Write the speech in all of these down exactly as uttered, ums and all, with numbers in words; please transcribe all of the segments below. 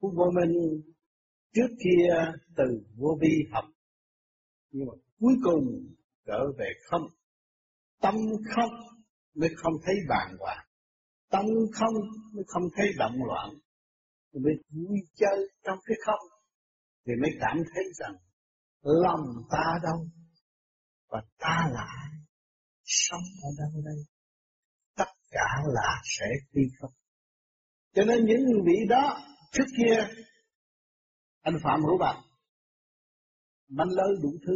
Vô minh trước kia từ vô vi học, nhưng mà cuối cùng trở về không. Tâm không mới không thấy bàng hoàng, tâm không mới không thấy động loạn, mới vui chơi trong cái không, thì mới cảm thấy rằng lòng ta đâu và ta là ai, sống ở đâu đây, tất cả là sẽ đi không. Cho nên những vị đó trước kia anh Phạm Hữu Bạch bánh lớn đủ thứ,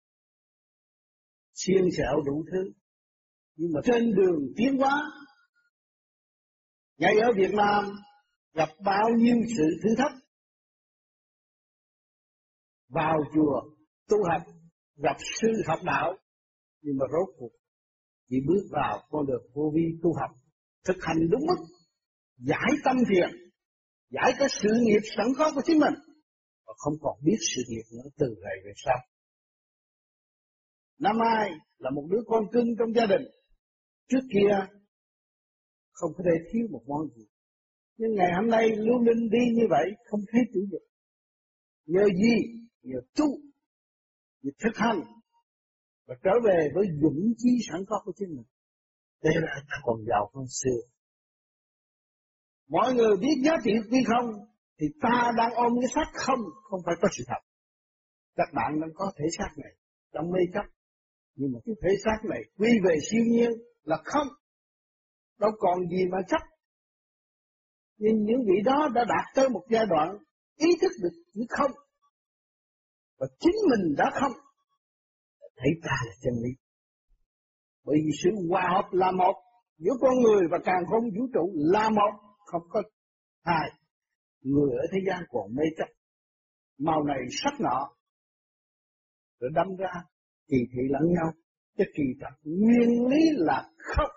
xiên xẹo đủ thứ, nhưng mà trên đường tiến hóa, ngay ở Việt Nam gặp bao nhiêu sự thử thách. Vào chùa tu học, gặp sư học đạo, nhưng mà rốt cuộc chỉ bước vào con đường vô vi tu học, thực hành đúng mức, giải tâm thiền, giải cái sự nghiệp sẵn có của chính mình, và không còn biết sự nghiệp nữa từ ngày về sau. Năm Ai là một đứa con cưng trong gia đình, trước kia không có thể thiếu một món gì, nhưng ngày hôm nay lưu linh đi như vậy không thấy chủ dục. Nhờ gì? Nhờ tu, nhờ thực hành, và trở về với dũng chí sẵn có của chính mình. Thế là ta còn giàu hơn xưa. Mọi người biết giá trị quy không, thì ta đang ôm cái xác không, không phải có sự thật. Các bạn đang có thể xác này trong mê chấp, nhưng mà cái thể xác này quy về siêu nhiên là không, đâu còn gì mà chấp. Nhưng những vị đó đã đạt tới một giai đoạn ý thức được chữ không, và chính mình đã không, thấy ta là chân lý. Bởi vì sự hòa hợp là một, giữa con người và càn khôn vũ trụ là một, không có hai. Người ở thế gian còn mê chấp, màu này sắc nọ, rồi đâm ra kỳ thị lẫn nhau. Cái kỳ thật nguyên lý là không.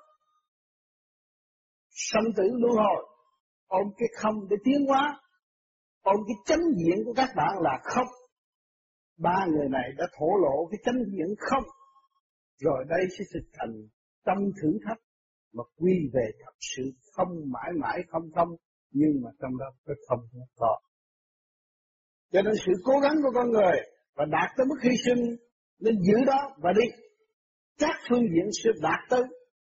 Sanh tử luân hồi, ôm cái không để tiến hóa, ôm cái chánh diện của các bạn là không. Ba người này đã thổ lộ cái chánh diện không, rồi đây sẽ thực thành tâm thử thách mà quy về thật sự không, mãi mãi không không, nhưng mà trong đó cái không không có. Cho nên sự cố gắng của con người và đạt tới mức hy sinh nên giữ đó và đi, các phương diện sẽ đạt tới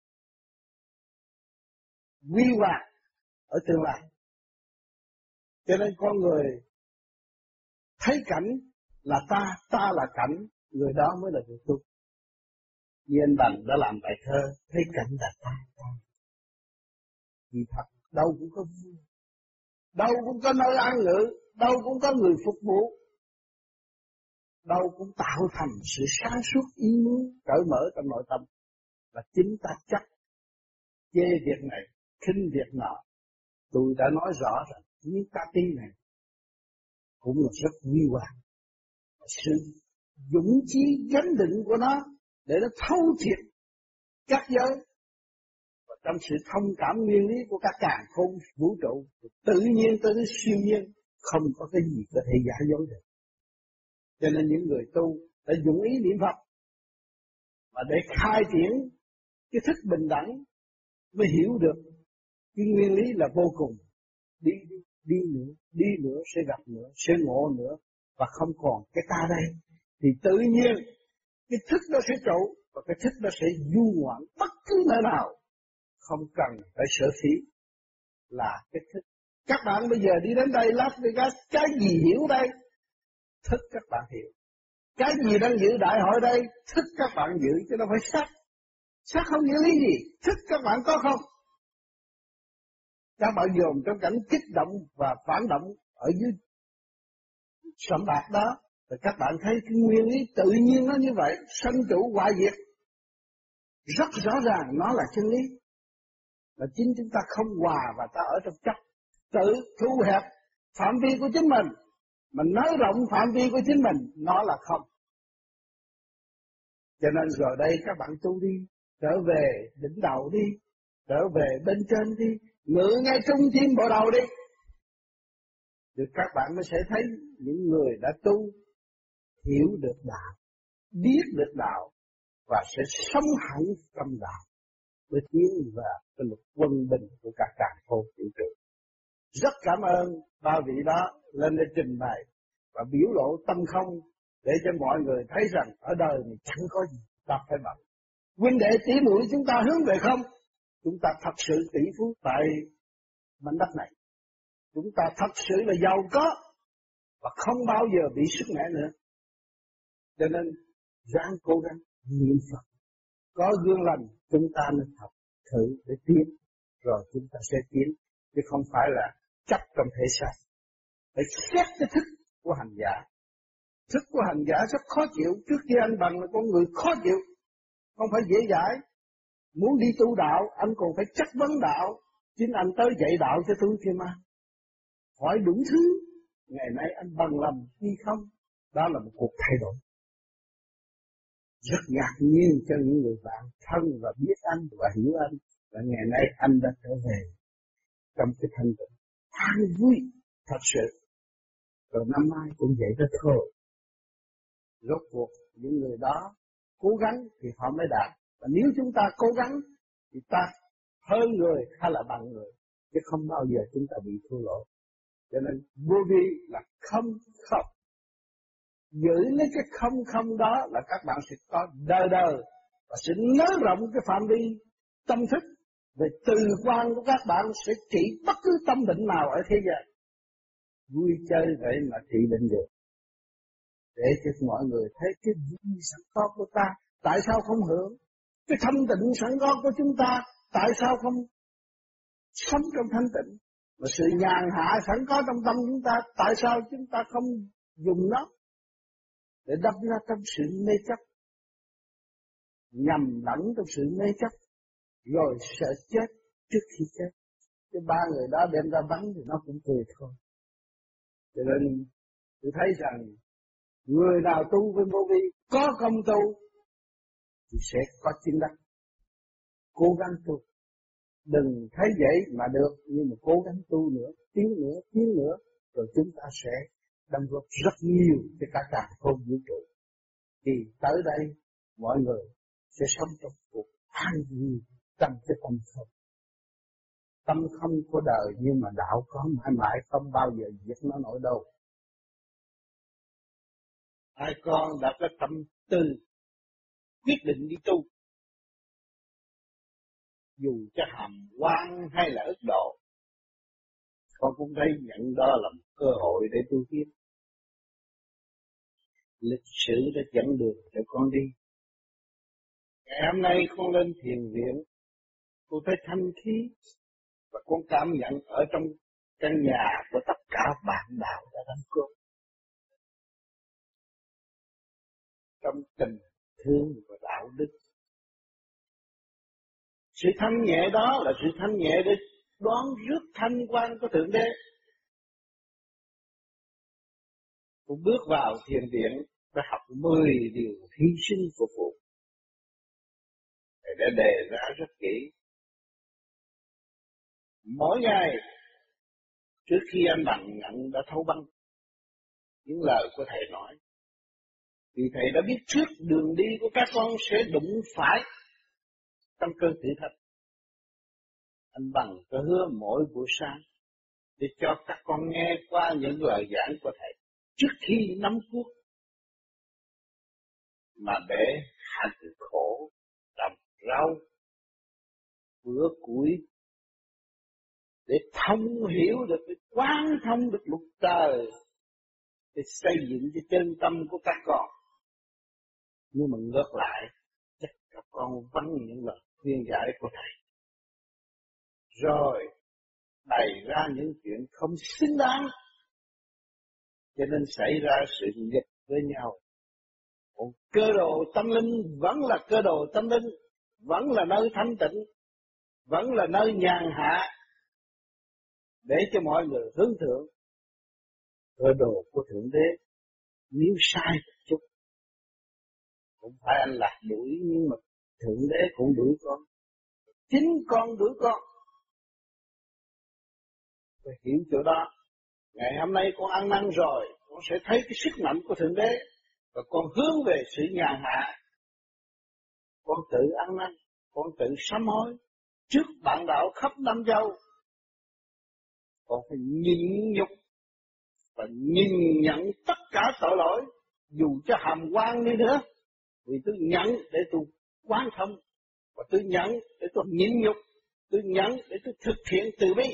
quy hoạch ở tương lai. Cho nên con người thấy cảnh là ta, ta là cảnh, người đó mới là người tu. Như anh Bằng đã làm bài thơ, thấy cảnh là ta, ta. Vì thật, đâu cũng có vui, đâu cũng có nơi an ngữ, đâu cũng có người phục vụ, đâu cũng tạo thành sự sáng suốt ý muốn, cởi mở trong nội tâm. Và chính ta chắc, chê việc này, khinh việc nọ. Tôi đã nói rõ rằng, những cá tí này cũng là rất nguy hoàng. Sự dũng chí gánh định của nó, để nó thấu triệt các giới, và trong sự thông cảm nguyên lý của các càn khôn vũ trụ, tự nhiên tới siêu nhiên, không có cái gì có thể giả dối được. Cho nên những người tu đã dũng ý niệm Phật, và để khai triển cái thức bình đẳng, mới hiểu được cái nguyên lý là vô cùng. Đi, đi, đi nữa, đi nữa, sẽ gặp nữa, sẽ ngộ nữa, và không còn cái ta đây. Thì tự nhiên cái thức đó sẽ trụ, và cái thức đó sẽ du ngoạn bất cứ nơi nào, không cần phải sở phí là cái thức. Các bạn bây giờ đi đến đây Las Vegas, cái gì hiểu đây? Thức các bạn hiểu. Cái gì đang giữ đại hội đây? Thức các bạn giữ, chứ đâu phải sắc. Sắc không nghĩa lý gì, thức các bạn có không? Các bạn dồn trong cảnh kích động và phản động ở dưới sầm bạc đó, thì các bạn thấy cái nguyên lý tự nhiên nó như vậy, sanh trụ hoại diệt. Rất rõ ràng nó là chân lý. Và chính chúng ta không hòa và ta ở trong chấp, tự thu hẹp phạm vi của chính mình, mà nới rộng phạm vi của chính mình, nó là không. Cho nên rồi đây các bạn tu đi, trở về đỉnh đầu đi, trở về bên trên đi, ngự ngay trung tim bộ đầu đi. Thì các bạn mới sẽ thấy những người đã tu, hiểu được đạo, biết được đạo, và sẽ sống hẳn trong đạo, để tiến vào cái luật quân bình của cả càn khôn vũ trụ. Rất cảm ơn ba vị đó lên để trình bày và biểu lộ tâm không để cho mọi người thấy rằng ở đời này chẳng có gì ta phải bận. Huynh đệ tỷ muội chúng ta hướng về không? Chúng ta thật sự tỷ phú tại mảnh đất này. Chúng ta thật sự là giàu có và không bao giờ bị sức mẻ nữa. Cho nên ráng cố gắng niệm Phật, có gương lành chúng ta nên học thử để tiến, rồi chúng ta sẽ tiến, chứ không phải là chấp trong thể xác. Phải xét cái thức của hành giả. Thức của hành giả rất khó chịu. Trước khi anh bằng là con người khó chịu, không phải dễ dãi. Muốn đi tu đạo, anh còn phải chất vấn đạo. Chính anh tới dạy đạo cho tôi kia mà. Hỏi đủ thứ. Ngày nay anh bằng lòng đi không? Đó là một cuộc thay đổi. Rất ngạc nhiên cho những người bạn thân và biết anh và hiểu anh. Và ngày nay anh đã trở về trong cái thanh tịnh. An vui thật sự. Rồi năm mai cũng vậy đó thôi. Rốt cuộc những người đó cố gắng thì họ mới đạt. Và nếu chúng ta cố gắng thì ta hơn người hay là bằng người, chứ không bao giờ chúng ta bị thua lỗ. Cho nên vô vi là không không. Giữ lấy cái không không đó là các bạn sẽ có đời đời và sẽ nới rộng cái phạm vi tâm thức về từ quan của các bạn sẽ trị bất cứ tâm bệnh nào ở thế gian. Vui chơi vậy mà trị bệnh được. Để cho mọi người thấy cái vui sẵn có của ta, tại sao không hưởng? Cái thanh tịnh sẵn có của chúng ta, tại sao không sống trong thanh tịnh? Mà sự nhàn hạ sẵn có trong tâm chúng ta, tại sao chúng ta không dùng nó để đâm ra trong sự mê chấp, nhầm lẫn trong sự mê chấp, rồi sợ chết trước khi chết. Cái ba người đó đem ra bắn thì nó cũng cười thôi. Cho nên tôi thấy rằng người nào tu với vô vi có công tu thì sẽ có chính đắc. Cố gắng tu, đừng thấy vậy mà được, nhưng mà cố gắng tu nữa, tiến nữa, tiến nữa, rồi chúng ta sẽ đóng góp rất nhiều cho cả cả không vũ trụ. Thì tới đây mọi người sẽ sống trong cuộc an vui trong cái tâm không. Tâm không của đời nhưng mà đạo có mãi mãi, không bao giờ giết nó nổi đâu. Hai con đã có tâm tư quyết định đi tu, dù cho hàm quan hay là ức độ, con cũng thấy nhận đó là một cơ hội để tu tiếp. Lịch sử đã dẫn đường cho con đi. Ngày hôm nay con lên thiền viện, con thấy thanh khí và con cảm nhận ở trong căn nhà của tất cả bạn đạo đã đăng cốt. Trong tình thương và đạo đức. Sự thanh nhẹ đó là sự thanh nhẹ để đón rước thanh quan của Thượng Đế. Con bước vào thiền viện đã học mười điều hy sinh phục vụ. Để đề ra rất kỹ. Mỗi ngày trước khi anh bằng nhận đã thấu băng những lời của thầy nói. Vì thầy đã biết trước đường đi của các con sẽ đụng phải trong cơn thử thách. Anh bằng có hứa mỗi buổi sáng để cho các con nghe qua những lời giảng của thầy trước khi nắm cuốc mà để hành khổ, trồng rau, bữa củi để thông hiểu được, để quán thông được luật trời, để xây dựng cho chân tâm của các con. Nhưng mà ngược lại, chắc các con vắng những lời khuyên giải của thầy. Rồi bày ra những chuyện không xứng đáng, cho nên xảy ra sự nghịch với nhau. Còn cơ đồ tâm linh vẫn là cơ đồ tâm linh, vẫn là nơi thanh tịnh, vẫn là nơi nhàn hạ, để cho mọi người hướng thượng. Cơ đồ của Thượng Đế, nếu sai một chút, cũng phải anh lạc đuổi, nhưng mà Thượng Đế cũng đuổi con. Chính con đuổi con. Phải hiểu chỗ đó. Ngày hôm nay con ăn năn rồi, con sẽ thấy cái sức mạnh của Thượng Đế, và con hướng về sự nhàn hạ. Con tự ăn năn, con tự sám hối trước bạn đạo khắp năm châu. Con phải nhịn nhục và nhìn nhận tất cả tội lỗi, dù cho hàm quan đi nữa, vì tôi nhận để tôi quán thông, và tôi nhận để tôi nhịn nhục, tôi nhận để tôi thực hiện từ bi.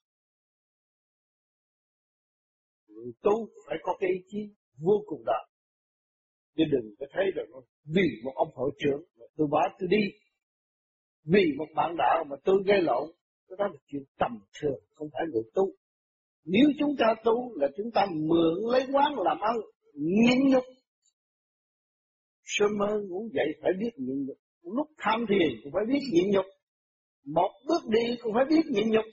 Tôi phải có cái ý chí vô cùng đó, chứ đừng có thấy rằng vì một ông hội trưởng mà tôi bỏ tôi đi, vì một bạn đạo mà tôi gây lộn, cái đó là chuyện tầm thường, không phải người tu. Nếu chúng ta tu là chúng ta mượn lấy quán làm ăn, nhịn nhục. Sơ mơ muốn dậy phải biết nhịn nhục, lúc tham thiền cũng phải biết nhịn nhục, một bước đi cũng phải biết nhịn nhục,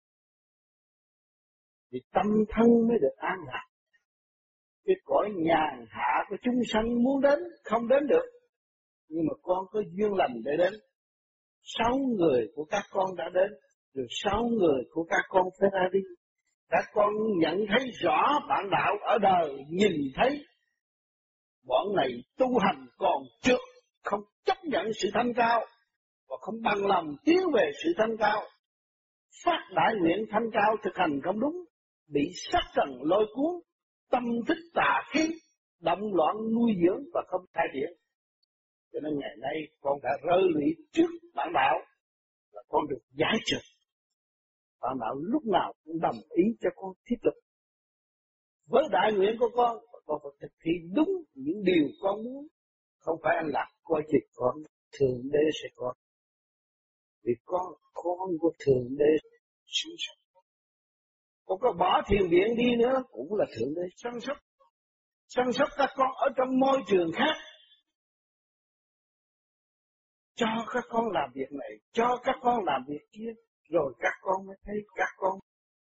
thì tâm thân mới được an lạc. Cái cõi nhàn hạ của chúng sanh muốn đến không đến được, nhưng mà con có duyên lành để đến. Sáu người của các con đã đến, rồi sáu người của các con phải ra đi. Các con nhận thấy rõ bạn đạo ở đời, nhìn thấy bọn này tu hành còn trước, không chấp nhận sự thanh cao và không bằng lòng tiến về sự thanh cao. Phát đại nguyện thanh cao thực hành không đúng, bị sắc trần lôi cuốn, tâm thích tà khí, động loạn nuôi dưỡng và không khai triển. Cho nên ngày nay con đã rơi lụy trước bạn đạo là con được giải trừ. Bạn đạo lúc nào cũng đồng ý cho con tiếp tục. Với đại nguyện của con, con phải thực thi đúng những điều con muốn. Không phải anh Lạc coi chừng con, Thượng Đế sẽ có. Vì con, con của Thượng Đế săn sóc. Con có bỏ thiền viện đi nữa cũng là Thượng Đế săn sóc. Săn sóc các con ở trong môi trường khác. Cho các con làm việc này, cho các con làm việc kia, rồi các con mới thấy các con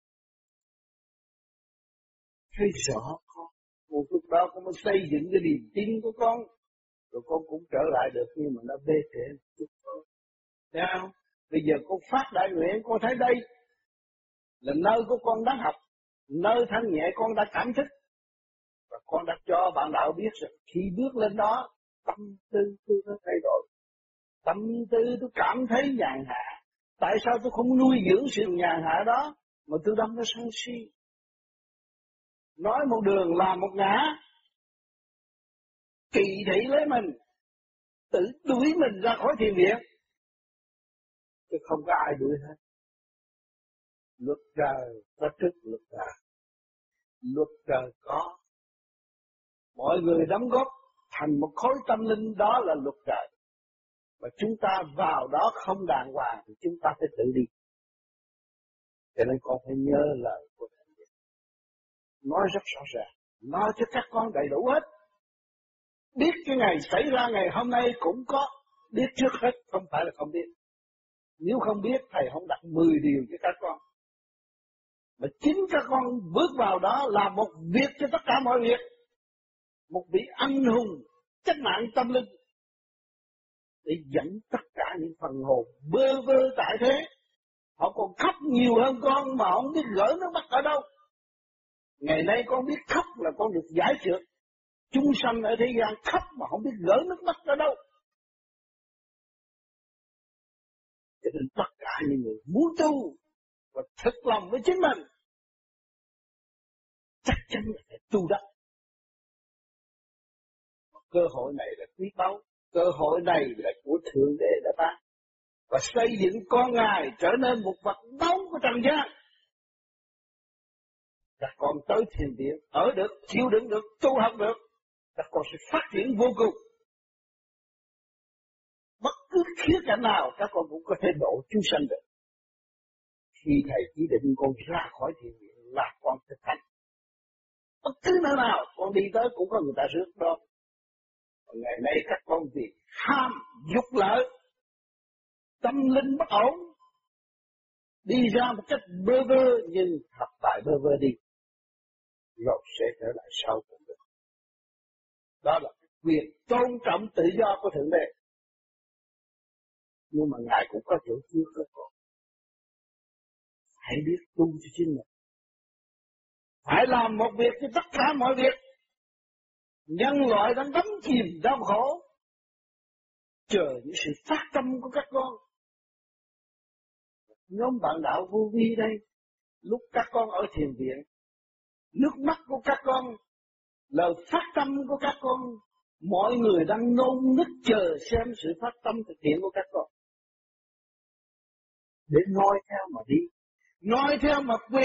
thấy rõ con. Một lúc đó con mới xây dựng cái niềm tin của con, rồi con cũng trở lại được, nhưng mà nó bê trễ một chút thôi. Thấy không? Bây giờ con phát đại nguyện, con thấy đây là nơi của con đang học, nơi thanh nhẹ con đã cảm thức, và con đã cho bạn đạo biết rằng khi bước lên đó, tâm tư tôi nó thay đổi. Tâm tư tôi cảm thấy nhàn hạ. Tại sao tôi không nuôi dưỡng sự nhàn hạ đó mà tôi đâm nó sân si? Nói một đường làm một ngã, kỳ thị lấy mình, tự đuổi mình ra khỏi thiền viện, chứ không có ai đuổi hết. Luật trời có trước luật trời, luật trời có, mọi người đóng góp thành một khối tâm linh, đó là luật trời. Và chúng ta vào đó không đàng hoàng thì chúng ta phải tự đi. Cho nên con phải nhớ lời của Thầy. Nói rất rõ ràng, nói cho các con đầy đủ hết. Biết cái ngày xảy ra ngày hôm nay cũng có, biết trước hết, không phải là không biết. Nếu không biết Thầy không đặt mười điều cho các con. Mà chính các con bước vào đó làm một việc cho tất cả mọi việc. Một vị anh hùng cách mạng tâm linh, để dẫn tất cả những phần hồn bơ vơ tại thế. Họ còn khóc nhiều hơn con mà không biết gỡ nước mắt ở đâu. Ngày nay con biết khóc là con được giải trượt. Chúng sanh ở thế gian khóc mà không biết gỡ nước mắt ở đâu. Cho nên tất cả những người muốn tu và thực lòng với chính mình, chắc chắn là phải tu đắc. Cơ hội này là quý báu. Cơ hội này là của Thượng Đế đã ban, và xây dựng con Ngài trở nên một vật báu của trần gian. Các con tới thiền viện, ở được, chịu đựng được, tu học được, các con sẽ phát triển vô cùng. Bất cứ khía cạnh nào các con cũng có thể độ chúng sanh được. Khi Thầy chỉ định con ra khỏi thiền viện là con thực hành. Bất cứ nơi nào con đi tới cũng có người ta rước đó. Ngày nay các con vì ham dục lợi, tâm linh bất ổn, đi ra một cách bơ vơ, nhưng học tại bơ vơ đi, rồi sẽ trở lại sau cũng được. Đó là quyền tôn trọng tự do của Thượng Đế. Nhưng mà Ngài cũng có chỗ chưa các con. Hãy biết tu cho chính mình. Phải làm một việc cho tất cả mọi việc. Nhân loại đang đắm chìm đau khổ, chờ những sự phát tâm của các con. Nhóm bạn đạo vô vi đây, lúc các con ở thiền viện, nước mắt của các con, lời phát tâm của các con, mọi người đang nôn nức chờ xem sự phát tâm thực hiện của các con, để noi theo mà đi, noi theo mà quỳ,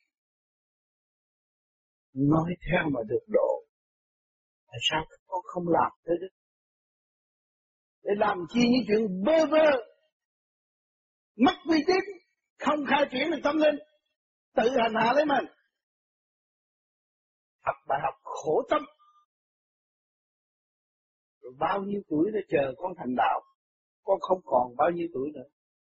noi theo mà được độ. Tại sao các con không làm thế được? Để làm chi những chuyện bơ vơ, mất uy tín, không khai triển được tâm linh, tự hành hạ lấy mình. Học bài học khổ tâm. Rồi bao nhiêu tuổi để chờ con thành đạo, con không còn bao nhiêu tuổi nữa.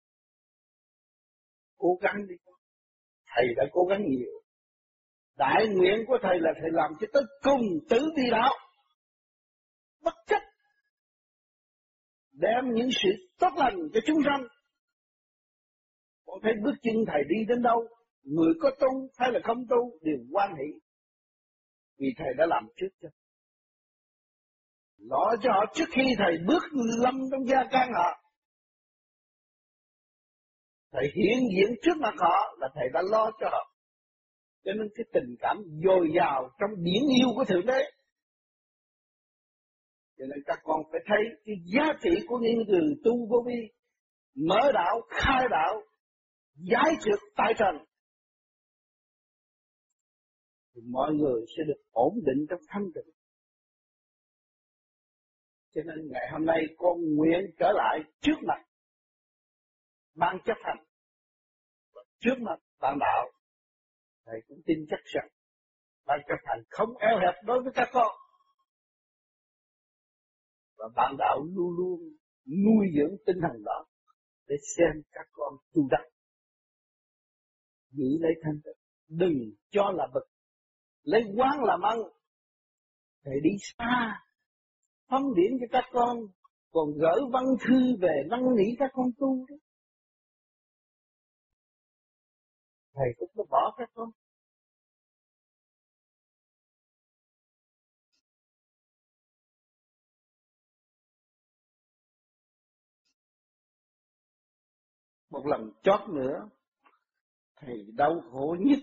Cố gắng đi. Thầy đã cố gắng nhiều. Đại nguyện của thầy là thầy làm cho tới cùng tử vi đạo, bất chấp đem những sự tốt lành cho chúng sanh. Con thấy bước chân thầy đi đến đâu, người có tu hay là không tu đều hoan hỷ, vì thầy đã làm trước cho. Lo cho họ trước khi thầy bước lâm trong gia can họ. Thầy hiện diện trước mặt họ là thầy đã lo cho họ. Cho nên cái tình cảm dồi dào trong biển yêu của Thượng Đế. Cho nên các con phải thấy cái giá trị của những người tu vô vi, mở đạo, khai đạo, giải trượt tại trần, thì mọi người sẽ được ổn định trong thanh tịnh. Cho nên ngày hôm nay con nguyện trở lại trước mặt ban chấp hành, trước mặt ban đạo. Thầy cũng tin chắc rằng ban chấp hành không eo hẹp đối với các con, và ban đạo luôn luôn nuôi dưỡng tinh thần đó để xem các con tu đắc, giữ lấy thanh tịnh, đừng cho là bực, lấy quán làm ăn. Thầy đi xa phân điển cho các con, còn gửi văn thư về năn nỉ các con tu đó. Thầy cũng có bỏ các con. Một lần chót nữa, thầy đau khổ nhất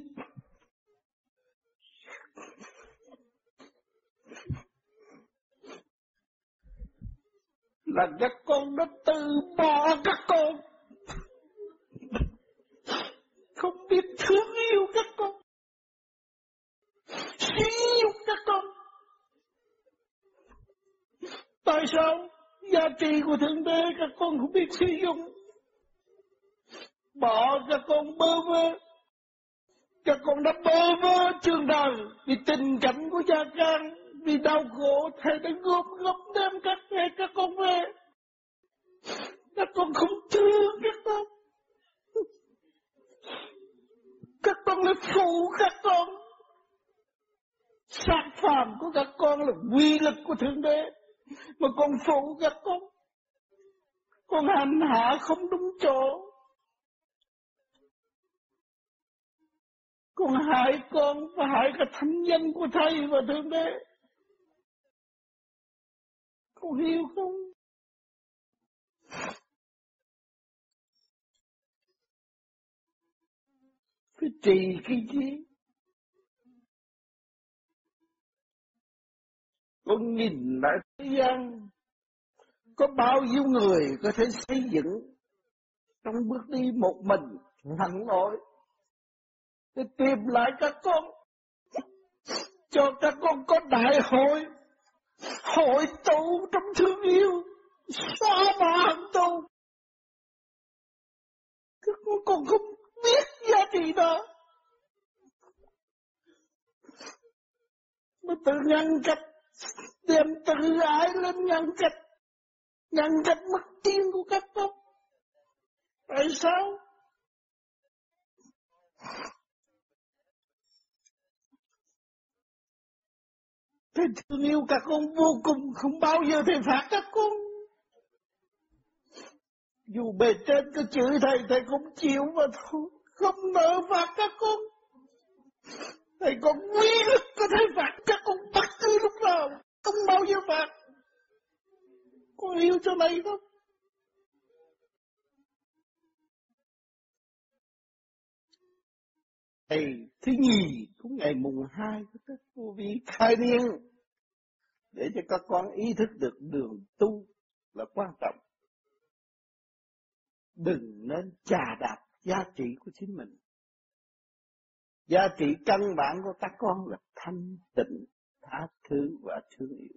là các con đã từ bỏ các con, không biết thương yêu các con, suy nhục các con. Tại sao? Giá trị của Thượng Đế các con không biết sử dụng, bỏ các con bơ vơ. Các con đã bơ vơ trường đời vì tình cảnh của gia can, vì đau khổ. Thầy đã gom góp đem các thầy các con về. Các con không thương các con, các con là phụ các con. Sát phàm của các con là quy lực của Thượng Đế, mà con phụ các con, con hành hạ không đúng chỗ, con hại con và hại cả thanh danh của thầy và Thượng Đế. Con hiểu không? Phải trì cái gì? Con nhìn lại thế gian, có bao nhiêu người có thể xây dựng trong bước đi một mình lặn lội để tìm lại các con, cho các con có đại hội, hội tụ trong thương yêu, xóa bỏ hận tu. Các con còn không biết giá trị đó, mà tự ngăn cách, đem tự ái lên ngăn cách, ngăn cách mất tiên của các con. Tại sao? Thầy thương yêu các con vô cùng, không bao giờ thầy phạt các con. Dù bề trên có chửi thầy, thầy cũng chịu mà thôi, không nỡ phạt các con. Thầy còn quý lực có thể phạt các con bất cứ lúc nào, không bao giờ phạt. Con yêu cho này không? ngày mùng hai của Tết Vô Vi khai niên để cho các con ý thức được đường tu là quan trọng. Đừng nên chà đạp giá trị của chính mình. Giá trị căn bản của các con là thanh tịnh, tha thứ và thương yêu.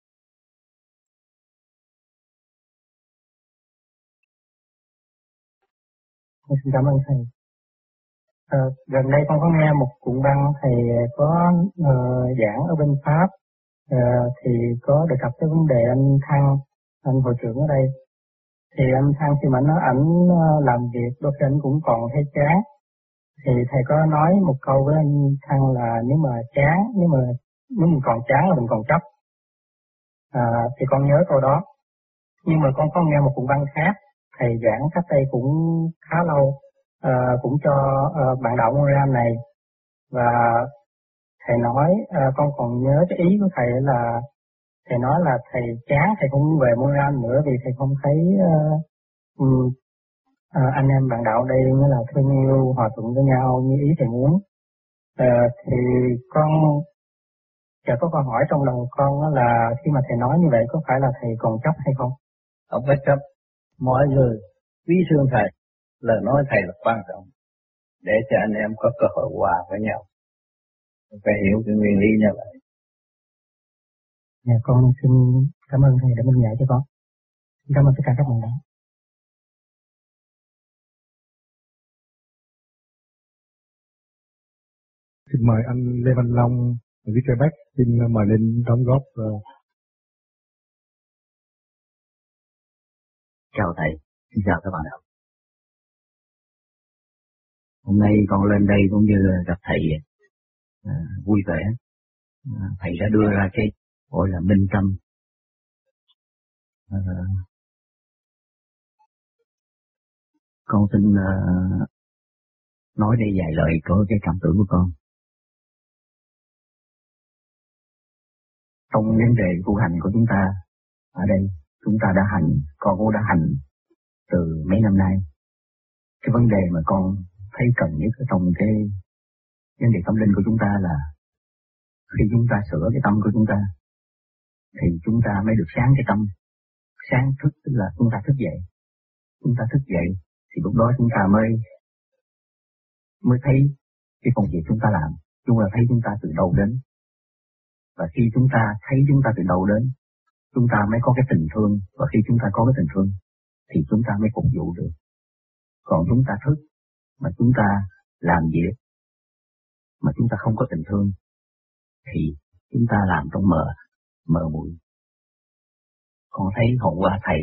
Xin cảm ơn thầy. À, gần đây con có nghe một cuộn băng thầy có uh, giảng ở bên Pháp, uh, thì có đề cập tới vấn đề anh Thăng, anh hội trưởng ở đây. Thì anh Thăng khi mà nói ảnh uh, làm việc đôi khi ảnh cũng còn thấy chán. Thì thầy có nói một câu với anh Thăng là nếu mà chán, nếu mà nếu mình còn chán là mình còn chấp. À, thì con nhớ câu đó. Nhưng mà con có nghe một cuộn băng khác, thầy giảng cách đây cũng khá lâu, à, cũng cho à, bạn đạo Montreal này, và thầy nói, à, con còn nhớ cái ý của thầy là thầy nói là thầy chán, thầy không về Montreal nữa vì thầy không thấy uh, um, à, anh em bạn đạo đây mới là thương yêu hòa thuận với nhau như ý thầy muốn. À, thì con chợt có câu hỏi trong đầu con là khi mà thầy nói như vậy có phải là thầy còn chấp hay không? Không phải chấp. Mọi người quý thương thầy, lời nói thầy là quan trọng để cho anh em có cơ hội hòa với nhau, phải hiểu cái nguyên lý như vậy. Dạ, con xin cảm ơn thầy đã minh giải cho con. Cảm ơn tất cả các bạn đã. Xin mời anh Lê Văn Long ở dưới Quebec, xin mời lên đóng góp. Uh... Chào thầy, xin chào các bạn ạ. Hôm nay con lên đây cũng như gặp thầy à, vui vẻ. À, thầy đã đưa ra cái gọi là minh tâm. À, con xin à, nói đây vài lời có cái cảm tưởng của con. Trong vấn đề tu hành của chúng ta, ở đây chúng ta đã hành, con cũng đã hành từ mấy năm nay. Cái vấn đề mà con thấy cần nhất ở trong cái vấn đề tâm linh của chúng ta là khi chúng ta sửa cái tâm của chúng ta thì chúng ta mới được sáng cái tâm. Sáng thức tức là chúng ta thức dậy. Chúng ta thức dậy thì lúc đó chúng ta mới mới thấy cái công việc chúng ta làm, chúng ta thấy chúng ta từ đâu đến. Và khi chúng ta thấy chúng ta từ đâu đến, chúng ta mới có cái tình thương, và khi chúng ta có cái tình thương thì chúng ta mới phục vụ được. Còn chúng ta thức mà chúng ta làm việc mà chúng ta không có tình thương thì chúng ta làm trong mờ, mờ muội. Con thấy hôm qua thầy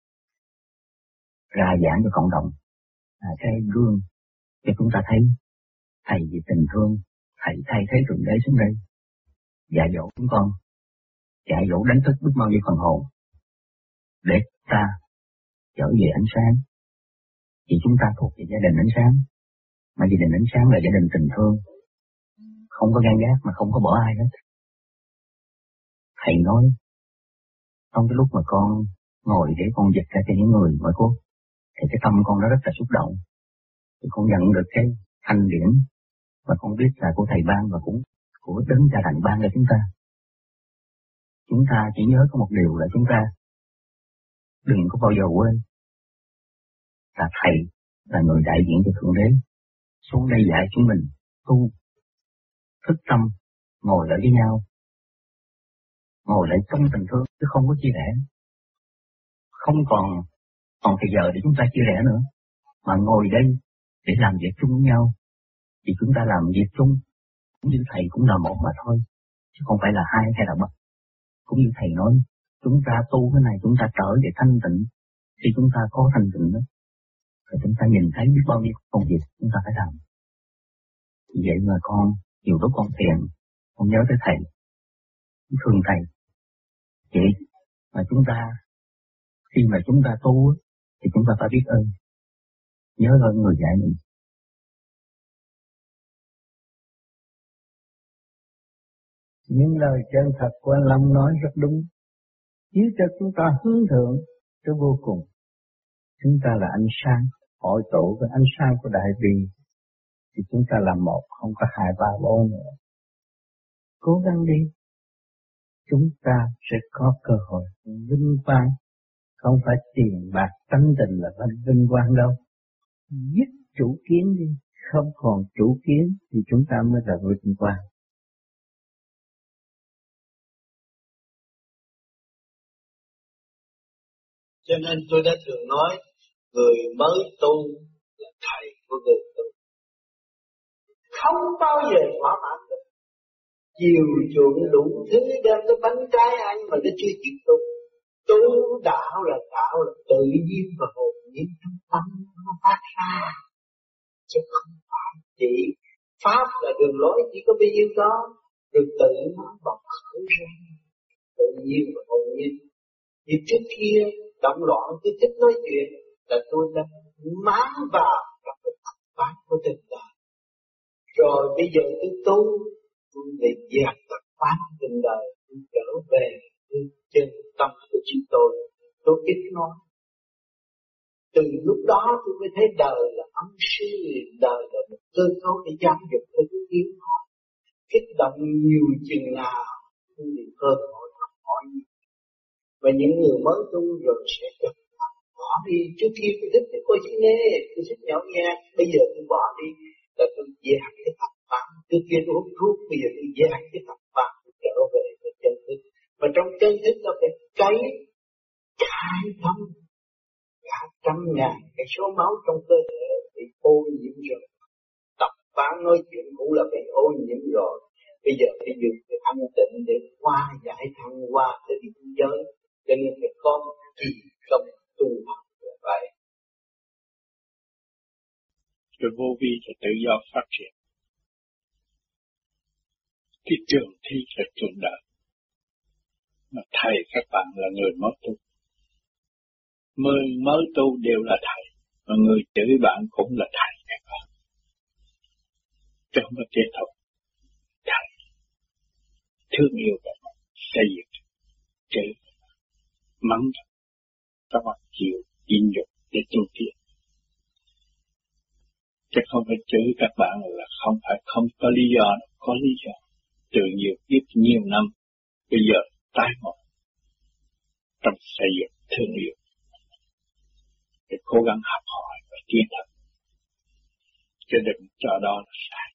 ra giảng cho cộng đồng là cái gương cho chúng ta thấy thầy vì tình thương, thầy thay thế Thượng Đế xuống đây dạy dỗ chúng con, dạy dỗ đánh thức biết bao nhiêu phần hồn để ta trở về ánh sáng. Vì chúng ta thuộc về gia đình ánh sáng, mà gia đình ánh sáng là gia đình tình thương, không có gan gác mà không có bỏ ai hết. Thầy nói trong cái lúc mà con ngồi để con dịch ra cho những người mọi cô, thì cái tâm con nó rất là xúc động. Thì con nhận được cái thanh điển và con biết là của thầy ban và cũng của đấng cha lành ban cho chúng ta. Chúng ta chỉ nhớ có một điều là chúng ta đừng có bao giờ quên là thầy là người đại diện cho Thượng Đế xuống đây dạy chúng mình tu, thức tâm, ngồi lại với nhau, ngồi lại trong tình thương chứ không có chia rẽ, không còn còn thời giờ để chúng ta chia rẽ nữa, mà ngồi đây để làm việc chung với nhau. Vì chúng ta làm việc chung cũng như thầy cũng là một mà thôi, chứ không phải là hai hay là ba. Cũng như thầy nói, chúng ta tu cái này chúng ta trở về thanh tịnh. Khi chúng ta có thanh tịnh đó, thì chúng ta nhìn thấy biết bao nhiêu công việc chúng ta phải làm. Vì vậy mà con, nhiều lúc con phiền, con nhớ tới thầy, thương thầy. Vậy mà chúng ta, khi mà chúng ta tu thì chúng ta phải biết ơn, nhớ ơn người dạy mình. Những lời chân thật của anh Long nói rất đúng. Chỉ cho chúng ta hướng thượng tới vô cùng. Chúng ta là ánh sáng, hội tụ với ánh sáng của Đại Bi. Thì chúng ta là một, không có hai, ba, bốn nữa. cố gắng đi, chúng ta sẽ có cơ hội vinh quang. Không phải tiền bạc tánh tình là phải vinh quang đâu. Giết chủ kiến đi, không còn chủ kiến thì chúng ta mới là vinh quang. Cho nên tôi đã thường nói, người mới tu là thầy của người tu. Không bao giờ thỏa mãn được. Chiều chuộng đủ thứ đem cái bánh trái ăn mà nó chưa chịu tu. Tu đạo là đạo là tự nhiên và hồn nhiên trong tâm nó phát ra. Chứ không phải chỉ Pháp là đường lối chỉ có bao nhiêu đó. Rồi tự nó bộc khởi ra. Tự nhiên và hồn nhiên. Vì trước kia động loạn tôi thích nói chuyện là tôi đã máng vào trong cái tập quán của tình đời. Rồi bây giờ tôi tu, tôi để dẹp tập quán của tình đời, tôi trở về tôi chân tâm của chính tôi. Tôi ít nói. Từ lúc đó tôi mới thấy đời là ân sư, đời là một cơ cấu để giáo dục cho tôi yêu họ. Kích động nhiều chừng nào tôi liền cơ hội học hỏi. Và những người mới tu rồi sẽ chậm bỏ đi. Trước kia tôi thích cái coi nê, tôi thích nhậu nhẹt, bây giờ tôi bỏ đi là tôi dẹp cái tập quán. Trước kia tôi hút thuốc, bây giờ tôi dẹp cái tập quán, tôi trở về với chân thức. Và trong chân thức nó phải cấy khai thông cả trăm ngàn cái số máu trong cơ thể bị ô nhiễm rồi. Tập quán nói chuyện cũng là bị ô nhiễm rồi. Bây giờ phải dùng cái thanh tịnh để qua giải thăng qua tới địa giới. Cho nên phải có một kỳ công tu học như vậy. Cái vô vi là tự do phát triển. Cái trường thi là trường đời. Mà thầy các bạn là người mới tu. Người mới tu đều là thầy. Mà người chửi bạn cũng là thầy các bạn. Chứ không có chế thúc. Thầy. Thương yêu các bạn. Xây dựng. Chửi. Mắng các bạn chịu nhịn nhục để tu tiến. Chứ không phải chửi các bạn là không phải không có lý do, có lý do. Từ nhiều kiếp nhiều năm, bây giờ tái ngộ trong xây dựng thương yêu để cố gắng học hỏi và tiến thân. Chứ đừng cho đó là sai.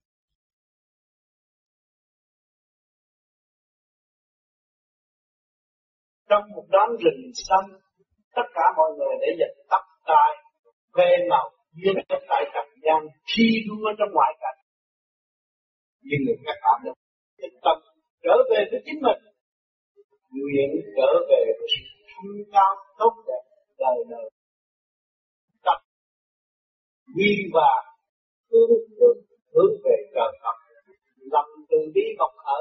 Trong một đám rừng xanh, tất cả mọi người để dành tóc tai, về màu, duyên trong tại trần gian, khi luôn ở trong ngoài cảnh. Nhưng người các bạn được tinh tâm trở về với chính mình, nguyện trở về với sự thanh cao tốt đẹp đời đời. Tập quy và hướng hướng hướng về trời Phật, lòng từ bi mọc khởi,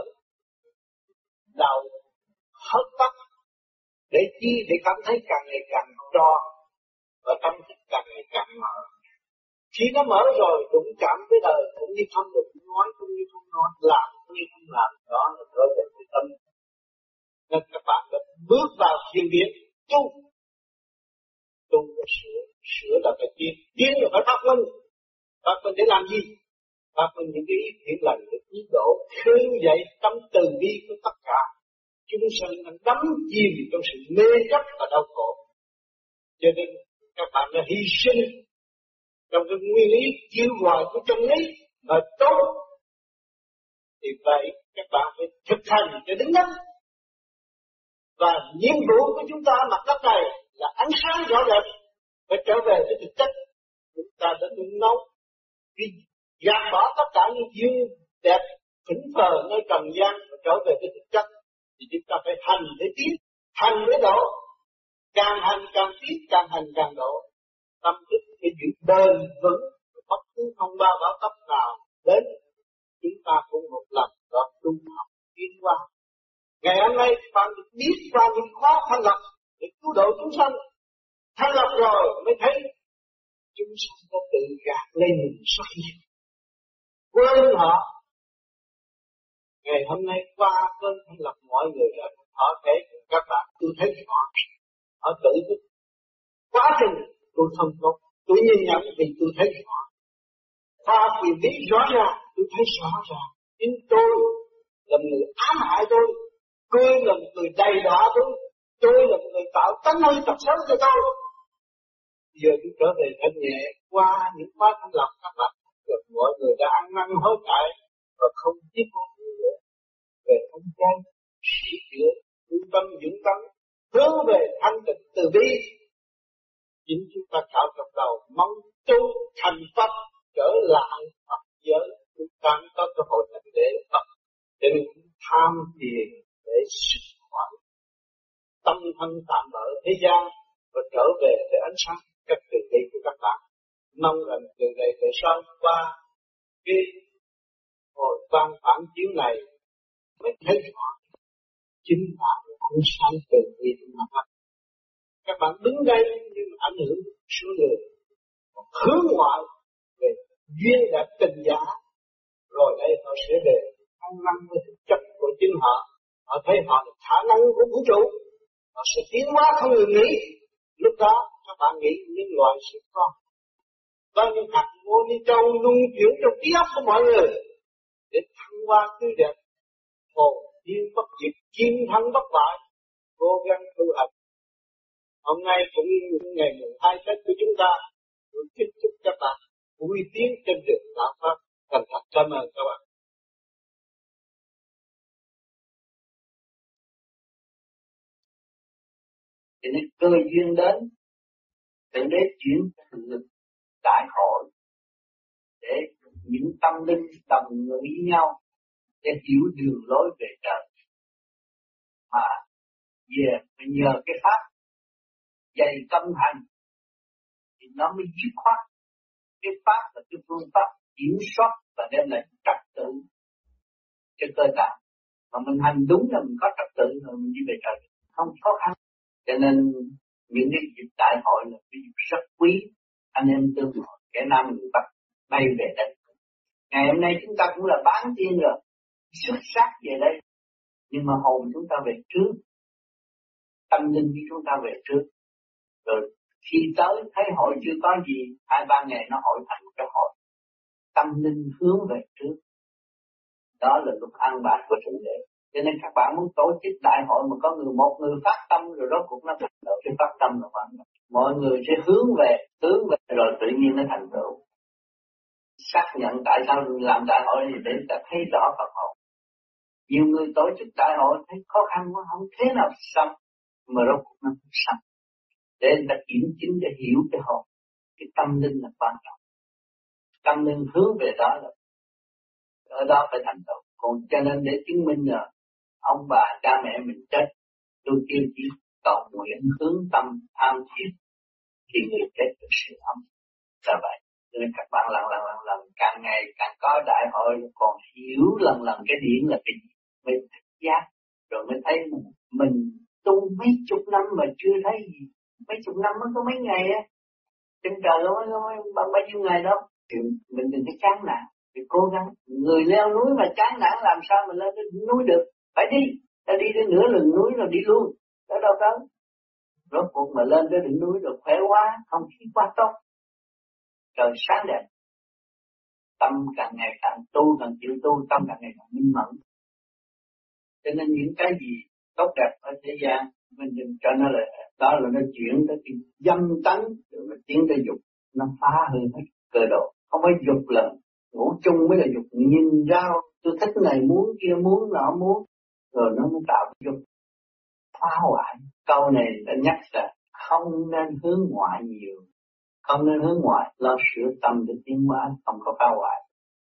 đầu hất tóc. Để chi? Để cảm thấy càng ngày càng tròn và tâm thức càng ngày càng mở. Khi nó mở rồi cũng cảm thấy đời cũng như không được nói, cũng như không nói, làm cũng như không làm. Đó là trở về với tâm. Nên các bạn đã bước vào thiền điện tu. Tu là sửa, sửa là phải tiến. Tiến là phải phát minh. Phát minh để làm gì? Phát minh những cái ý thiện lành để ý độ, khơi dậy tâm từ bi của tất cả. Chúng sanh đang đắm chìm trong sự mê chấp và đau khổ. Cho nên các bạn đã hy sinh trong cái nguyên lý kêu gọi của chân lý mà tốt. Thì vậy các bạn phải thực hành cho đứng đắn. Và nhiệm vụ của chúng ta mặt đất này là ánh sáng rõ rệt. Phải trở về với thực chất. Chúng ta đã nung nấu đi gạt bỏ tất cả những duyên đẹp phỉnh phờ nơi trần gian và trở về với thực chất. Thì chúng ta phải hành để tiến, hành để độ. Càng hành càng tiến, càng hành càng độ. Tâm thức phải giữ bền vững, bất cứ không bao bão tấp nào đến, chúng ta cũng một lần đó tu học tiến hóa. Ngày hôm nay bạn được biết qua những khó thành lập để cứu độ chúng sanh. Thành lập rồi mới thấy chúng sanh có tự gạt lên mình sai. Quên họ. Ngày hôm nay qua cơn thành lập mọi người ở họ kể các bạn, tôi thấy họ họ tự thức. Quá trình tôi không tốt, tôi nhìn nhận vì tôi thấy họ. Qua quyền lý rõ ràng, tôi thấy rõ ràng. Chính tôi là là người ám hại tôi, tôi là người đầy đọa tôi, tôi là người tạo tánh hơi tập xấu cho tôi. Giờ tôi trở về thanh nhẹ qua những khóa thanh lập các bạn, rồi mọi người đã ăn năn hối cải và không tiếp tục nữa về thanh chay, sửa chữa, tu tâm dưỡng tâm, hướng về thanh tịnh từ bi. Chính chúng ta cạo trong đầu mong tu thành Phật trở lại Phật giới, chúng ta có cơ hội thành để Phật. Cho nên tham tiền để sức khỏe tâm thân tạm ở thế gian và trở về với ánh sáng các từ bi của các bạn. Mong rằng từ đây về sau qua cái hồi quan phản chiếu này mới thấy rõ chính là ánh sáng từ bi của các bạn. Các bạn đứng đây nhưng ảnh hưởng số người, hướng ngoại về duyên đã tình giả, rồi đây họ sẽ về ăn năn với thực chất của chính họ. Họ thấy họ là khả năng của vũ trụ, họ sẽ tiến hóa không ngừng nghỉ. Lúc đó các bạn nghĩ những loài sẽ có bao nhiêu hạt mô ni châu luân chuyển trong trí óc của mọi người để thăng hoa tươi đẹp, hồn nhiên bất diệt, chiến thắng bất bại, cố gắng tu hành. Hôm nay cũng như ngày mùng hai Tết của chúng ta, tôi chúc chúc các bạn vui tiến trên đường đạo pháp. Thành thật cảm ơn các bạn. Cho nên cơ duyên đến để để chuyển lực đại hội để những tâm linh đồng ngữ với nhau để hiểu đường lối về trời, mà về phải nhờ cái pháp dày tâm hành thì nó mới dứt khoát. Cái pháp là cái phương pháp kiểm soát và đem lại trật tự cho cơ tạng. Mà mình hành đúng là mình có trật tự rồi mình đi về trời, không khó khăn. Cho nên những cái dịp đại hội là cái dịp rất quý. Anh em tương hội, kẻ nam người Bắc bay về đây. Ngày hôm nay chúng ta cũng là bán tiên rồi, xuất sắc về đây. Nhưng mà hồn chúng ta về trước, tâm linh của chúng ta về trước. Rồi khi tới thấy hội chưa có gì, hai ba ngày nó hội thành một cái hội. Tâm linh hướng về trước. Đó là luật an bài của Thượng Đế. Cho nên các bạn muốn tổ chức đại hội mà có người một người phát tâm rồi rốt cuộc nó thành tựu. Cái phát tâm là quan trọng. Mọi người sẽ hướng về, hướng về rồi tự nhiên nó thành tựu. Xác nhận tại sao làm đại hội thì để ta thấy rõ Phật hội. Nhiều người tổ chức đại hội thấy khó khăn quá, không thế nào xong, mà rốt cuộc nó không xong. Để người ta kiểm chứng để hiểu cái hồn, cái tâm linh là quan trọng. Tâm linh hướng về đó là ở đó phải thành tựu. Còn cho nên để chứng minh là ông bà cha mẹ mình chết, tôi kêu chỉ cầu nguyện hướng tâm tham thiết thì người chết được sự ấm. Là vậy. Cho nên các bạn lần lần lần lần càng ngày càng có đại hội, còn hiểu lần lần cái điển là cái gì, mới thực giác, rồi mới thấy mình tu mấy chục năm mà chưa thấy gì. Mấy chục năm mới có mấy ngày á, trên trời đâu có bằng bao nhiêu ngày đâu. Thì mình đừng cái chán nản, thì cố gắng. Người leo núi mà chán nản làm sao mà lên đến núi được? Phải đi, ta đi đến nửa lưng núi rồi đi luôn, đó đâu tới. Rốt cuộc mà lên tới đỉnh núi rồi khỏe quá, không khí quá tốt, trời sáng đẹp, tâm càng ngày càng tu, càng chịu tu, tâm càng ngày càng minh mẫn. Cho nên những cái gì tốt đẹp ở thế gian mình đừng cho nó là đó là nó chuyển tới cái dâm tánh, rồi nó tiến tới dục, nó phá hư hết cơ độ. Không phải dục là ngủ chung mới là dục, nhìn ra tôi thích này muốn kia muốn nọ muốn, rồi nó mới tạo dục phá hoại. Câu này đã nhắc là không nên hướng ngoại nhiều, không nên hướng ngoại, lo sửa tâm để tiến hóa, không có phá hoại.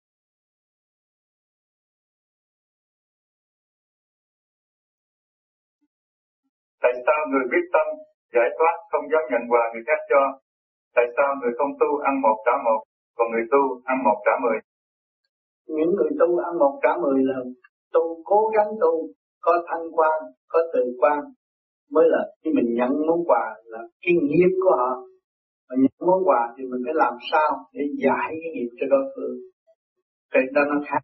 Tại sao người biết tâm, giải thoát không dám nhận quà người khác cho? Tại sao người không tu ăn một trả một, còn người tu ăn một trả mười? Những người tu ăn một trả mười là tu cố gắng tu, có thanh quan, có từ quan, mới là khi mình nhận món quà là cái nghiệp của họ. Mà nhận món quà thì mình phải làm sao để giải cái nghiệp cho đối phương. Cái đó nó khác.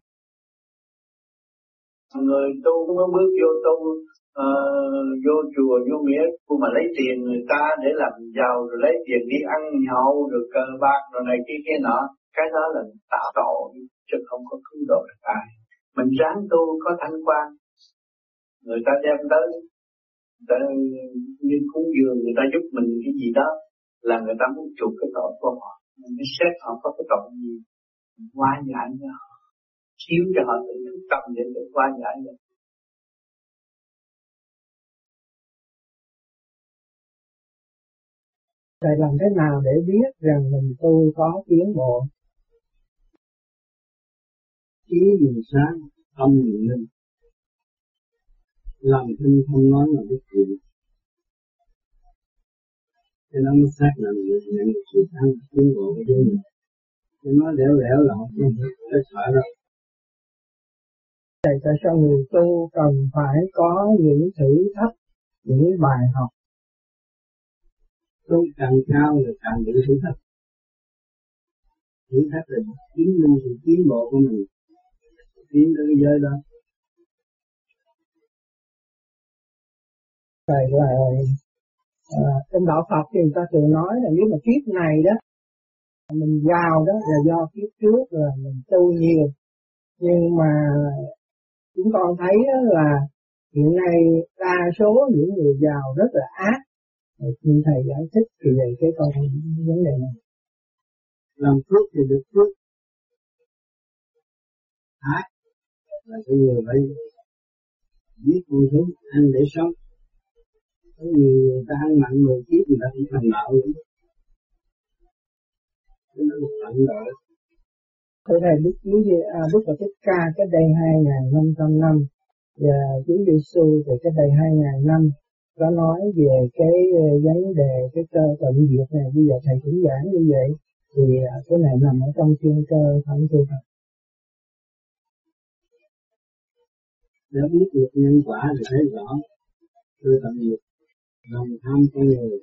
Người tu mới bước vô tu, uh, vô chùa, vô miếu, mà lấy tiền người ta để làm giàu, rồi lấy tiền đi ăn nhậu, rồi cờ bạc, rồi này kia kia nọ. Cái đó là tạo tội, chứ không có cứu độ được ai. Mình ráng tu có thanh quan, người ta đem tới, tới như cúng dường, người ta giúp mình cái gì đó là người ta muốn chuộc cái tội của họ, mình mới xét họ có cái tội gì, hóa giải cho họ, chiếu cho họ tự thức tâm để được hóa giải được. Thầy làm thế nào để biết rằng mình tu có tiến bộ? Chí nhìn sáng, tâm nhìn linh. Làm thinh không nói mà biết chuyện. Cho nó mới xác định được nhận được sự thăng tiến bộ của chúng mình. Cho nó lẻo lẻo là không có sợ đâu. Thầy, tại sao người tu cần phải có những thử thách, những bài học? Tu càng cao là càng những thử thách. Thử thách là chứng minh sự tiến bộ của mình, tiến tới cái giới đó. Thầy là à, trong đạo Phật thì người ta thường nói là nếu mà kiếp này đó mình giàu đó là do kiếp trước là mình tu nhiều, nhưng mà chúng con thấy là hiện nay đa số những người giàu rất là ác. Xin thầy giải thích về cái câu vấn đề này. Làm phước thì được phước, ác là cái người phải giết con thú ăn để sống. Có nhiều người ta ăn mặn mười kiếp người ta cũng thành đạo nữa. Cái đó là tận độ. Thưa thầy, Đức Chúa à, Đức Phật Thích Ca cách đây hai nghìn năm trăm năm và Chúa Giêsu thì cách đây hai nghìn năm có nói về cái vấn đề cái cơ tận diệt này. Bây giờ thầy cũng giảng như vậy thì cái này nằm ở trong chuyên cơ thẩm thưa Phật. Để biết được nhân quả thì thấy rõ cơ tận diệt lòng tham con người.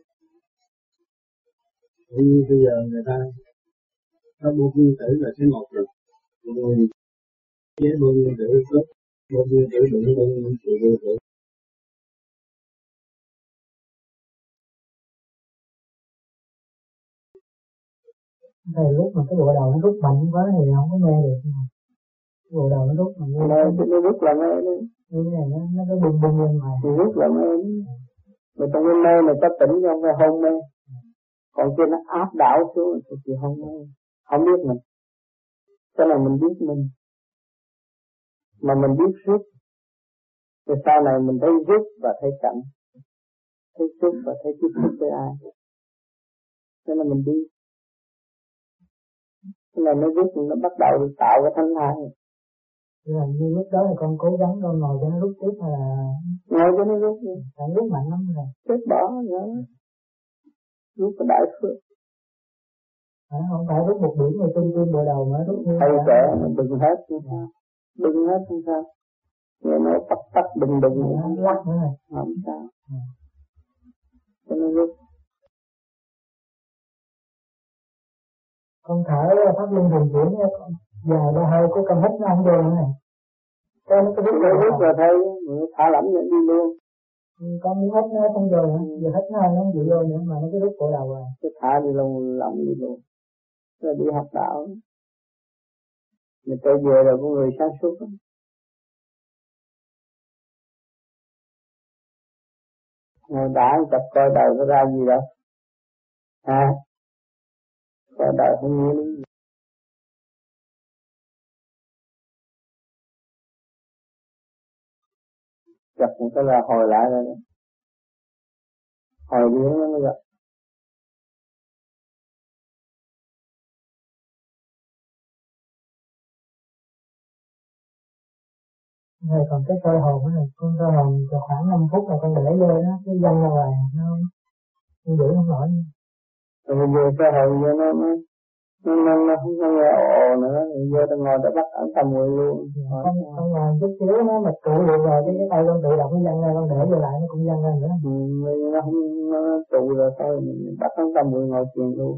Cũng như bây giờ người ta có bộ nguyên tử là cái một rồi, người chế bộ nguyên tử tốt, bộ nguyên tử đụng bộ nguyên tử vô tử. Thầy lúc mà cái bộ đầu nó rút mạnh quá thì không có mê được. Cái bộ đầu nó rút mà mê nó, nó rút là mê đấy. Cái này nó nó có bung bung lên ngoài. Thì rút là mê đấy. Mà trong cái mê này có tỉnh không phải hôn mê. Còn kia nó áp đảo xuống thì chỉ hôn mê. Không biết mình. Cái này mình biết mình. Mà mình biết rút. Rồi sau này mình thấy rút và thấy cảnh. Thấy rút và thấy tiếp xúc với ai. Thế là mình đi. Thế là nó rút nó bắt đầu tạo cái thanh thai. Là như lúc đó là con cố gắng con ngồi cho nó rút tiếp hay là ngồi cho nó rút đi. Phải rút mạnh lắm rồi. Chết bỏ nữa. Rút cái đại phước. À, không phải rút một điểm rồi tung tung bộ đầu mà rút như thầy trẻ nó đừng hết không sao. Đừng hết không sao. Nghe nó tắt tắt đừng đừng. Nó lắc nữa này. Không sao. Ừ. Cho nó rút. Con thở pháp luân thường chuyển con dài ra hơi của con hít nó không vô nữa này. Con nó có biết nó rút rồi thôi, thả lỏng nó đi luôn. Con muốn hít nó không vô nữa, giờ hít nó nó không chịu vô nữa mà nó cứ rút cổ đầu rồi. Cứ thả đi luôn, lỏng đi luôn. Rồi đi học đạo. Người ta về rồi có người sáng suốt lắm. Ngồi đã tập coi đời có ra gì đâu. Hả? Coi đời không nghĩ đến gì. Chặt một cái là hồi lại rồi đó. Hồi điên nó mới gặp. Rồi còn cái cơ hồn này, con cơ hồn cho khoảng năm phút là con để vô đó, cái văng ra ngoài, nó không giữ không nổi. Rồi về cơ hồn vô nó nó nó nó nó không có nghe ồ nữa, rồi vô ta ngồi ta bắt ẩn tâm người luôn. Con con ngồi chút xíu nó mà trụ được rồi, cái cái tay con tự động nó văng ra, con để vô lại nó cũng văng ra nữa. Ừ, nó không nó trụ rồi thôi, mình bắt ẩn tâm người ngồi chuyện luôn.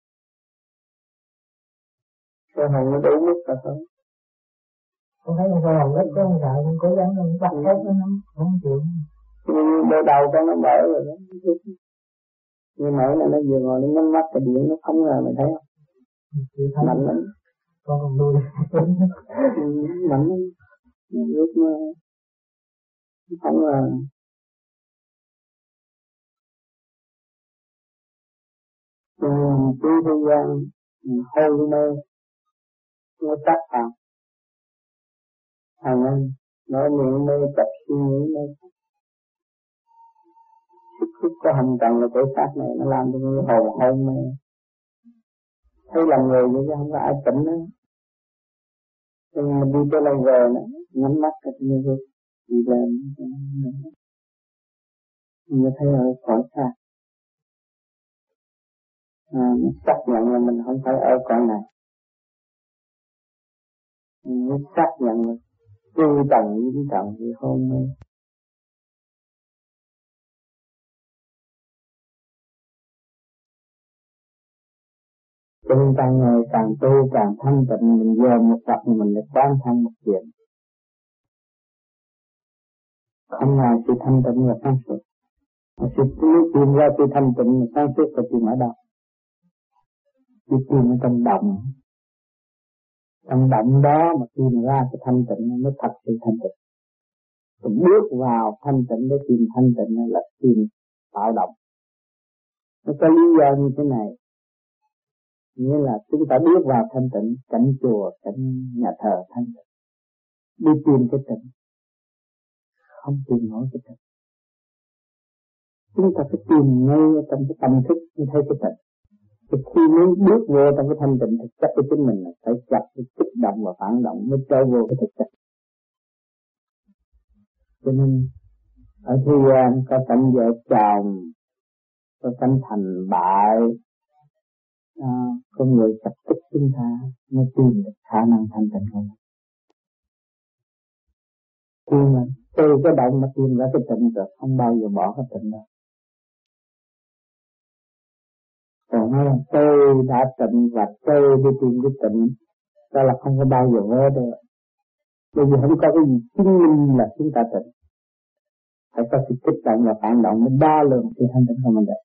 Cơ hồn nó đủ mức là thôi. Con thấy con cơ hồn rất có không sợ, con cố gắng con bắt hết nó nó không chịu. Nhưng đôi đầu con nó mở rồi đó. Nhưng nãy là nó vừa ngồi nó nhắm mắt cái điện nó không ngờ mày thấy không? Mạnh lắm. Con còn nuôi. Mạnh lắm. lúc mà không là trên thế gian hôn mê nó chắc à thằng anh nói miệng mê tập suy nghĩ mê sức khúc có hành trần là cái xác này nó làm cho người hồn hôn mê thấy làm người vậy chứ không có ai tỉnh đó. Nhưng mà đi tới lâu rồi nữa nhắm mắt cái như vậy đi lên như thấy ở cõi xa à, nó xác nhận là mình không phải ở cõi này, nó xác nhận là tư tầng những tầng thì hôn mê. Chúng ta ngày càng tu càng thanh tịnh, mình dồn một tập mình để quán thông một chuyện. Không ngờ sự thanh tịnh và sáng suốt. Mà sự tìm ra sự thanh tịnh và sáng suốt là tìm ở đâu? Đi tìm ở trong động. Trong động đó mà tìm ra cái thanh tịnh mới thật sự thanh tịnh. Rồi bước vào thanh tịnh để tìm thanh tịnh là tìm tạo động. Nó có lý do như thế này. Nghĩa là chúng ta bước vào thanh tịnh, cảnh chùa, cảnh nhà thờ thanh tịnh. Đi tìm cái tịnh. Không tìm nổi cái tịnh. Chúng ta phải tìm ngay trong cái tâm thức mới thấy cái tịnh. Thì khi muốn bước vô trong cái thanh tịnh thực chất của chính mình là phải chặt cái kích động và phản động mới trôi vô cái thực chất. Cho nên ở thế gian có cảnh vợ chồng, có cảnh thành bại, à, con người chặt kích chúng ta mới tìm được khả năng thanh tịnh của mình. Khi mà từ cái động mà tìm ra cái tịnh rồi không bao giờ bỏ cái tịnh đâu. Còn nói là tôi đã tịnh và tôi đi tìm cái tịnh, đó là không có bao giờ vỡ được. Bởi vì không có cái gì chứng minh là chúng ta tịnh. Phải có sự kích động và phản động mới đo lường sự thanh tịnh của mình được.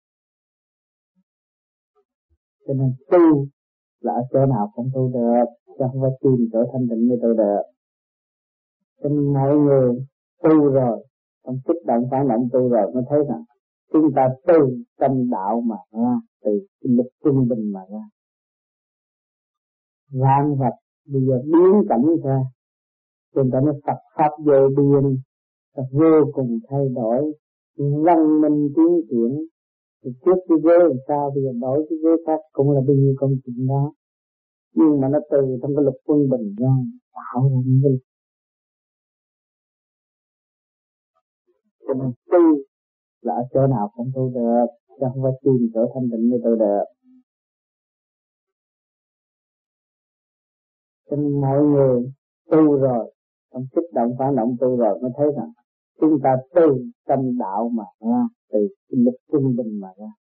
Cho nên tu là ở chỗ nào cũng tu được, chứ không phải tìm chỗ thanh tịnh mới tu được. Cho nên mọi người tu rồi, trong kích động phản động tu rồi mới thấy rằng chúng ta từ tâm đạo mà ra, từ cái lực trung bình mà ra. Vạn vật bây giờ biến cảnh ra, chúng ta nó Phật pháp vô biên, Phật vô cùng thay đổi, văn minh tiến triển. Thì trước cái ghế làm sao, bây giờ đổi cái ghế khác cũng là bao nhiêu công chuyện đó. Nhưng mà nó từ trong cái lực quân bình ra, tạo ra những cái lực. Cho nên tu là ở chỗ nào cũng tu được, chứ không phải tìm chỗ thanh tịnh mới tu được. Cho nên mọi người tu rồi, trong kích động phản động tu rồi mới thấy rằng chúng ta từ tâm đạo mà ra, từ cái lực trung bình mà ra.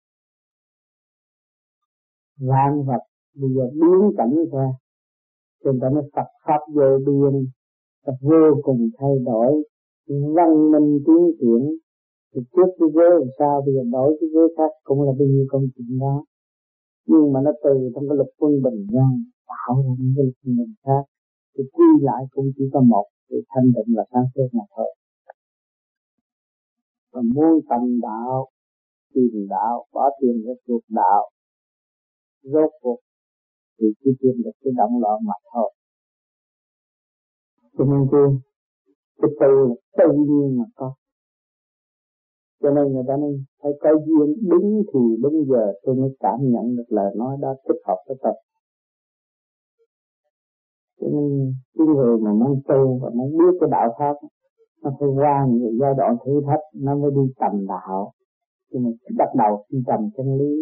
Vạn vật bây giờ biến cảnh ra, chúng ta nói Phật pháp vô biên, Phật vô cùng thay đổi, văn minh tiến triển. Thì trước cái ghế làm sao, bây giờ đổi cái ghế khác cũng là bao nhiêu công chuyện đó. Nhưng mà nó từ trong cái lực quân bình ra, tạo ra những cái lực quân bình khác. Thì quy lại cũng chỉ có một, thì thanh định và sáng suốt mà thôi. Và muốn tâm đạo, tìm đạo, bỏ tiền ra cuộc đạo, rốt cuộc thì chỉ tìm được cái động loạn mà thôi. Cho nên cái, cái từ là tự nhiên mà có. Cho nên người ta nói phải có duyên đúng thì đúng giờ tôi mới cảm nhận được lời nói đó thích hợp với tôi. Cho nên cái người mà muốn tu và muốn biết cái đạo pháp, nó phải qua những giai đoạn thử thách nó mới đi tầm đạo. Cho nên bắt đầu đi tầm chân lý.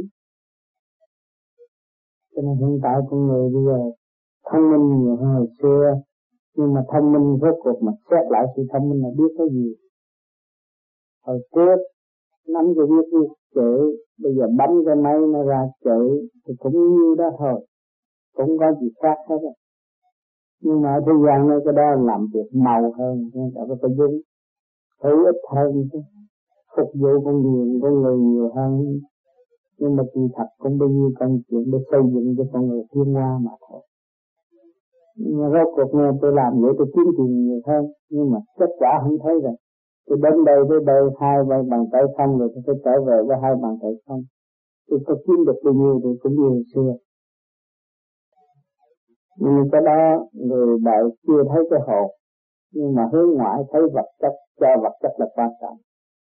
Cho nên hiện tại con người bây giờ thông minh nhiều hơn hồi xưa, nhưng mà thông minh rốt cuộc mà xét lại sự thông minh là biết cái gì. Hồi trước nắm cái biết biết chữ, bây giờ bấm cái máy nó ra chữ thì cũng như đó thôi, cũng có gì khác hết á. Nhưng mà ở thế gian này cái đó làm việc màu hơn, nên ta phải dùng thử ít hơn chứ, phục vụ con nhiều, con người nhiều hơn. Nhưng mà kỳ thật cũng bao nhiêu công chuyện để xây dựng cho con người thiên hoa mà thôi. Nhưng rốt cuộc này tôi làm vậy tôi kiếm tiền nhiều hơn, nhưng mà kết quả không thấy rồi. Tôi đến đây với đây hai bàn tay không rồi tôi trở về với hai bàn tay không. Tôi có kiếm được bao nhiêu thì cũng như xưa. Nhưng cái đó người đại chưa thấy cái hồn, nhưng mà hướng ngoại thấy vật chất, cho vật chất là quan trọng.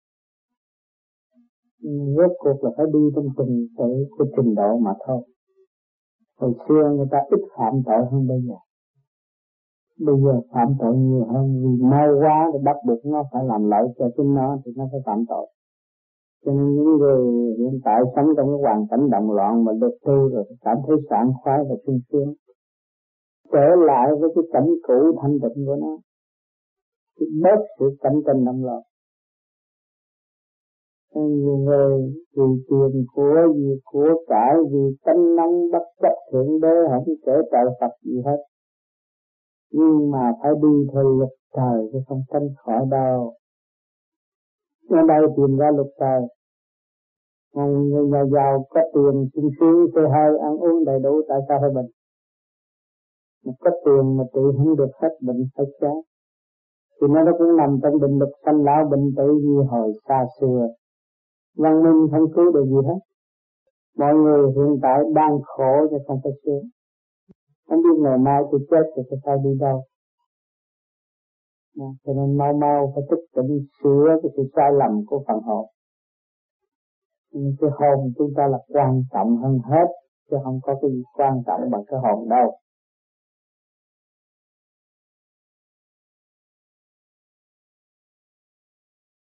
Rốt cuộc là phải đi trong trình tự của trình độ mà thôi. Hồi xưa người ta ít phạm tội hơn bây giờ. Bây giờ phạm tội nhiều hơn vì mau quá thì bắt buộc nó phải làm lợi cho chính nó thì nó phải phạm tội. Cho nên những người hiện tại sống trong cái hoàn cảnh động loạn mà được tu rồi cảm thấy sảng khoái và sung sướng. Trở lại với cái cảnh cũ thanh tịnh của nó, thì bớt sự cạnh tranh động loạn. Nhiều người vì tiền của, vì của cải, vì tánh nóng bất chấp thượng đế, không kể trời Phật gì hết. Nhưng mà phải đi theo luật trời chứ không tránh khỏi đâu. Ở đây tìm ra luật trời. Người nhà giàu có tiền sung sướng, xe hơi, ăn uống đầy đủ, tại sao phải bệnh? Mà có tiền mà tự không được hết bệnh phải chết. Thì nó cũng nằm trong định luật sanh lão bệnh tử như hồi xa xưa. Văn minh không cứu được gì hết. Mọi người hiện tại đang khổ chứ không phải sướng. Không biết ngày mai tôi chết thì tôi sao đi đâu. Cho nên mau mau phải thức tỉnh sửa cái sự sai lầm của phần hồn. Cái hồn chúng ta là quan trọng hơn hết, chứ không có cái gì quan trọng bằng cái hồn đâu.